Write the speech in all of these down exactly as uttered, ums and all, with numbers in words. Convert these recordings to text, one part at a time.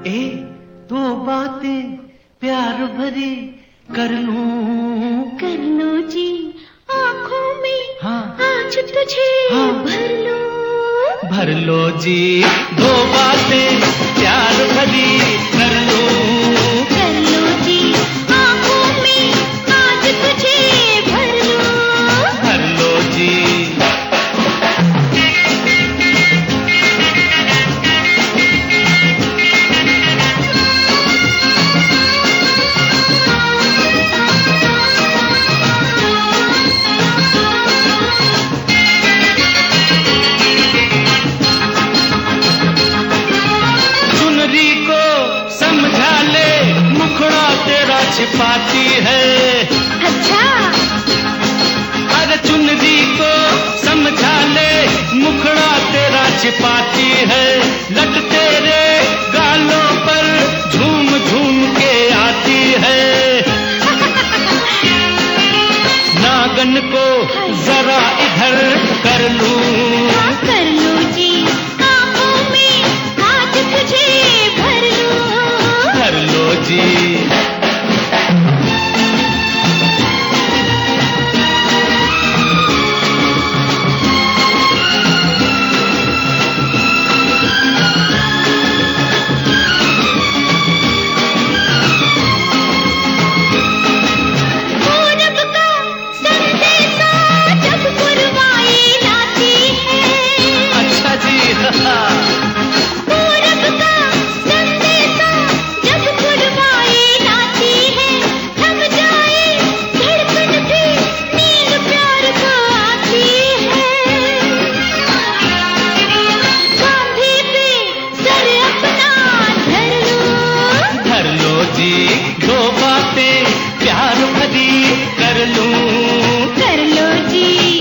ए दो बातें प्यार भरी कर लूं कर लो जी आँखों में हाँ आज तुझे हाँ भर लो भर लो जी दो बातें प्यार भरी कर लूं कर लो जी आँखों में आज तुझे भर लो भर लो जी। छिपाती है अच्छा अरे चुनरी को समझा ले मुखड़ा तेरा छिपाती है लट तेरे गालों पर झूम झूम के आती है नागन को जरा इधर कर लूं हाँ कर लो जी आँखों में आज तुझे भर लो भर लो जी। दो बातें प्यार भरी कर लूं कर लो जी।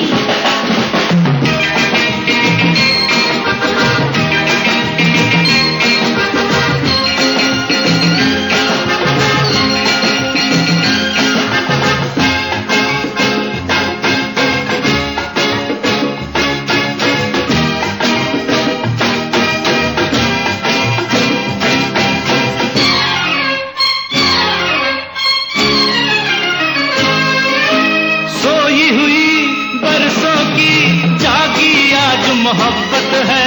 मोहब्बत है